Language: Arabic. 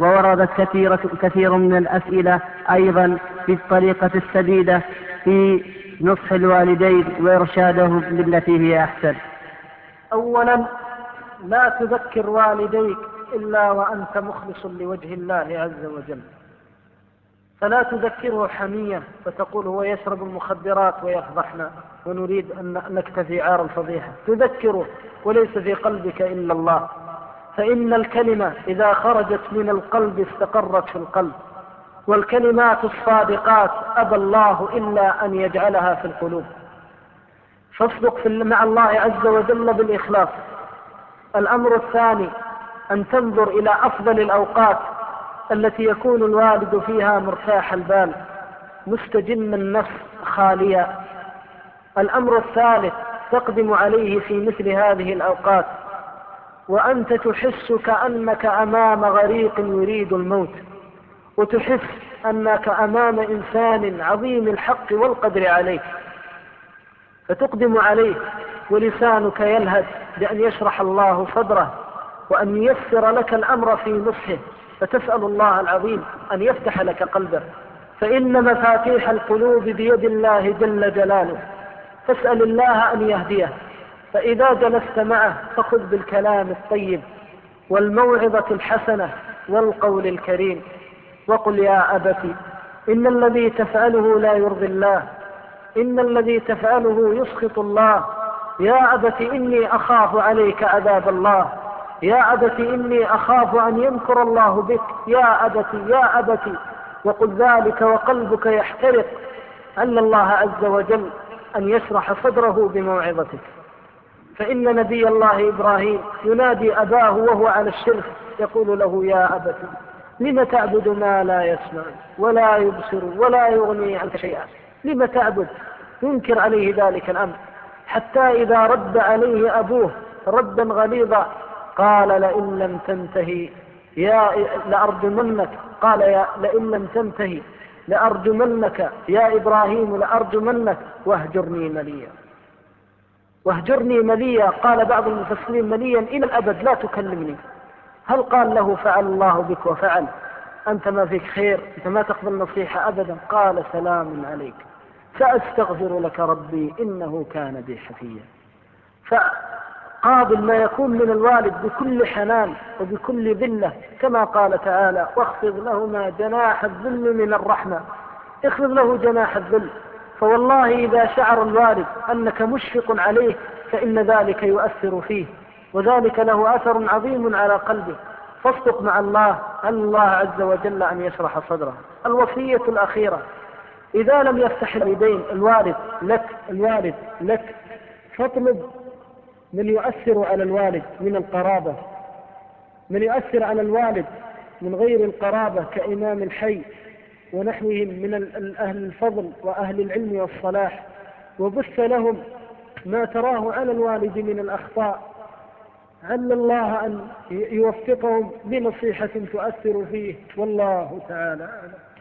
ووردت كثير من الأسئلة أيضا في الطريقة السديدة في نصح الوالدين وإرشادهم بالتي هي أحسن. أولا، لا تذكر والديك إلا وأنت مخلص لوجه الله عز وجل، فلا تذكره حميا فتقول هو يشرب المخدرات ويفضحنا ونريد أن نكتفي عار الفضيحة. تذكره وليس في قلبك إلا الله، فإن الكلمة إذا خرجت من القلب استقرت في القلب، والكلمات الصادقات أبى الله إلا أن يجعلها في القلوب. فاصدق مع الله عز وجل بالإخلاص. الأمر الثاني أن تنظر إلى أفضل الأوقات التي يكون الوالد فيها مرتاح البال مستجم النفس خاليا. الأمر الثالث تقدم عليه في مثل هذه الأوقات وأنت تحس كأنك أمام غريق يريد الموت، وتحس أنك أمام إنسان عظيم الحق والقدر عليك، فتقدم عليه ولسانك يلهث بأن يشرح الله صدره وأن ييسر لك الأمر في نصحه، فتسأل الله العظيم أن يفتح لك قلبه، فإن مفاتيح القلوب بيد الله جل جلاله، فاسأل الله أن يهديه. فإذا جلست معه فخذ بالكلام الطيب والموعظة الحسنة والقول الكريم، وقل يا أبت إن الذي تفعله لا يرضي الله، إن الذي تفعله يسخط الله، يا أبت إني أخاف عليك عذاب الله، يا أبت إني أخاف أن يمكر الله بك، يا أبت يا أبت، وقل ذلك وقلبك يحترق أن الله عز وجل أن يشرح صدره بموعظتك. فإن نبي الله إبراهيم ينادي أباه وهو على الشرك يقول له يا أبت لم تعبد ما لا يسمع ولا يبصر ولا يغني عنك شيئا، لم تعبد؟ ينكر عليه ذلك الأمر، حتى إذا رد عليه أبوه ردا غليظا قال لئن لم تنتهي لأرجمنك، قال لئن لم تنتهي لأرجمنك يا إبراهيم، لأرجمنك واهجرني مليا. واهجرني مليا، قال بعض المفسرين مليا إلى الأبد لا تكلمني. هل قال له فعل الله بك وفعل، أنت ما فيك خير، أنت ما تقبل نصيحة أبدا؟ قال سلام عليك سأستغفر لك ربي إنه كان بي حفيا. فقابل ما يكون من الوالد بكل حنان وبكل ذلة، كما قال تعالى واخفض لهما جناح الذل من الرحمة، اخفض له جناح الذل. فوالله إذا شعر الوالد أنك مشفق عليه فإن ذلك يؤثر فيه، وذلك له أثر عظيم على قلبه. فاصدق مع الله أن الله عز وجل أن يشرح صدره. الوصية الأخيرة، إذا لم يفتح اليدين الوالد لك فاطلب من يؤثر على الوالد من القرابة، من يؤثر على الوالد من غير القرابة كإمام الحي ونحوهم من أهل الفضل وأهل العلم والصلاح، وبث لهم ما تراه على الوالد من الأخطاء، عل الله أن يوفقهم بنصيحة تؤثر فيه، والله تعالى أعلم.